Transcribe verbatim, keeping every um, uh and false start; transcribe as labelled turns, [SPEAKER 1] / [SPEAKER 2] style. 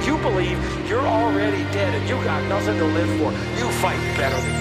[SPEAKER 1] You believe you're already dead and you got nothing to live for. You fight better than